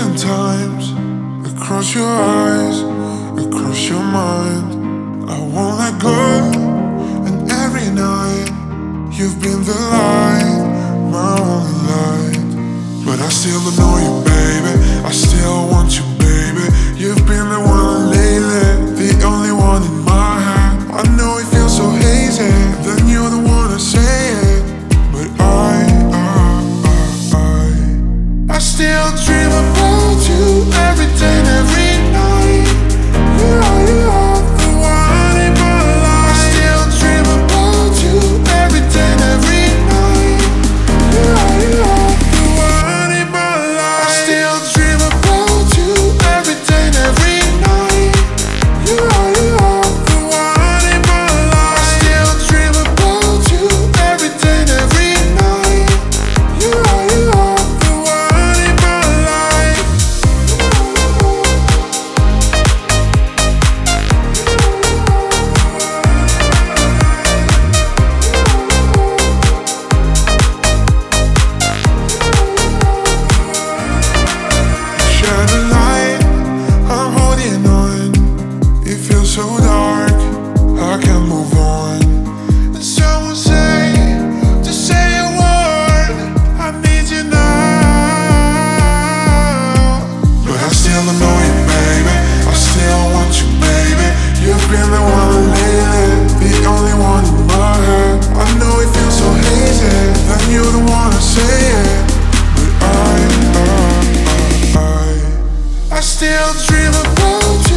thousand times across your eyes, across your mind. I won't let go, and every night you've been the light, my only light. But I still adore you, baby. I still want you, baby. You've been the one lately, the only one in my heart. I know it feels so hazy, then you're the one to say it. But I still dream about you every day and every night. You are the one in my life. I still dream about you every day and every night. You are the one in my life. I still dream about you every day and every night. You are the one in my life. I still dream about you every day and every night. You are the one in my life. Shine a light, I'm holding on. It feels so dark, I can't move on. And someone say, just say a word, I need you now. But I still know you, baby. I still want you, baby. You've been the one lately, the only one in my head. I know it feels so hazy, then you're the one to say it. But I still dream about you.